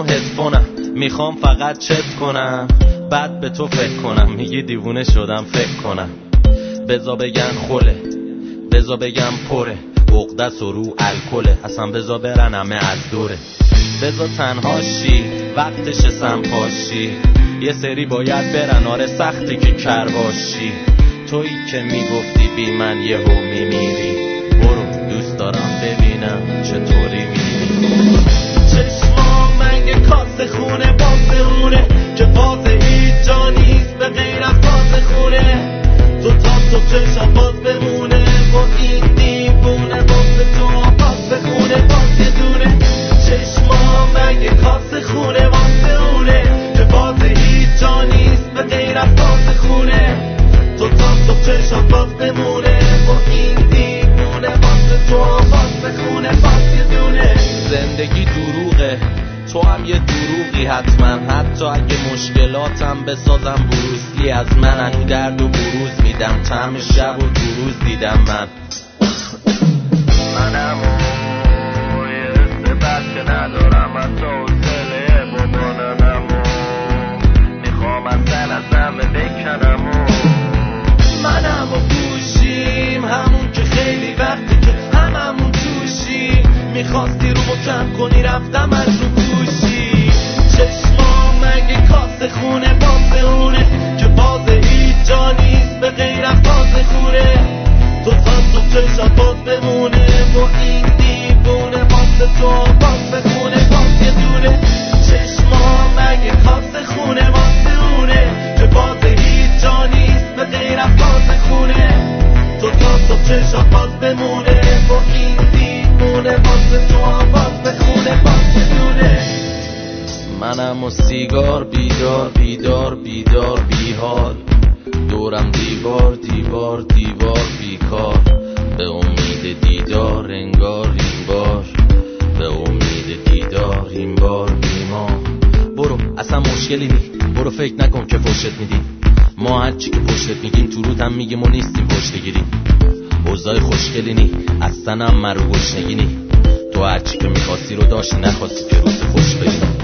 و هدفونم، میخوام فقط چت کنم بعد به تو فکر کنم. میگی دیوونه شدم فکر کنم. بزا بگن خوله، بزا بگم پره، عقدس و رو الکله، اصلا بزا برن همه از دوره. بزا تنهاشی وقتش سمپاشی، یه سری باید برن آره سختی که کر باشی. تویی که میگفتی بی من یهو میمیری، برو دوست دارم ببینم چطوری میمیری. چشمام منگ کاسه خونه باسمونه که بازه هیچ جا نیست به غیر از بازه خونه. تو تا صبح چشم باز بمونه با این دیوونه، بازه تو باز بخونه باز یه دونه. چشمام منگ کاسه خونه باسمونه که بازه هیچ جا نیست به غیر از بازه خونه. تو تا صبح چشم باز بمونه با این دیوونه، بازه تو باز بخونه باز یه دونه. زندگی دروغه، تو هم یه دروغی حتما، حتی اگه مشکلاتم بسازم بروسلی از من. انو درد و بروز میدم، طعم شب و دو روز دیدم من. منم و یه حس بد که ندارم حتی حوصله بابانم و میخوام اصلا از همه بکنم و منم و گوشیم همون که خیلی وقتی که هممون توشی. میخواستی رو کم کنی رفتم از رو گوشی. چشمام مگه کاسه خونه بازه اونه که بازه هیچ جا نیست به غیر از بازه خونه. تو تا صبح چشم باز بمونه با این دیوونه، بازه تو باز بخونه باز یه دونه. چشمام مگه کاسه خونه بازه اونه که بازه هیچ جا نیست به غیر از بازه خونه. تو تا صبح چشم باز بمونه با این دیوونه، بازه تو باز بخونه باز یه دونه. منم و سیگار بیدار بیدار بیدار بیحال، دورم دیوار دیوار دیوار بیکار. به امید دیدار انگار این بار، به امید دیدار این بار بیمار. برو اصلا مشکلی نی، برو فکر نکن که پشت میدیم. ما هرچی که پشت میگیم تو رود هم میگیم و نیستیم پشت گیریم. اوضاع خوشگلی نی، اصلا هم مرو گشنگی نی. تو هرچی که میخواستی رو داشتی، نخواستی که روز خوش بگیم.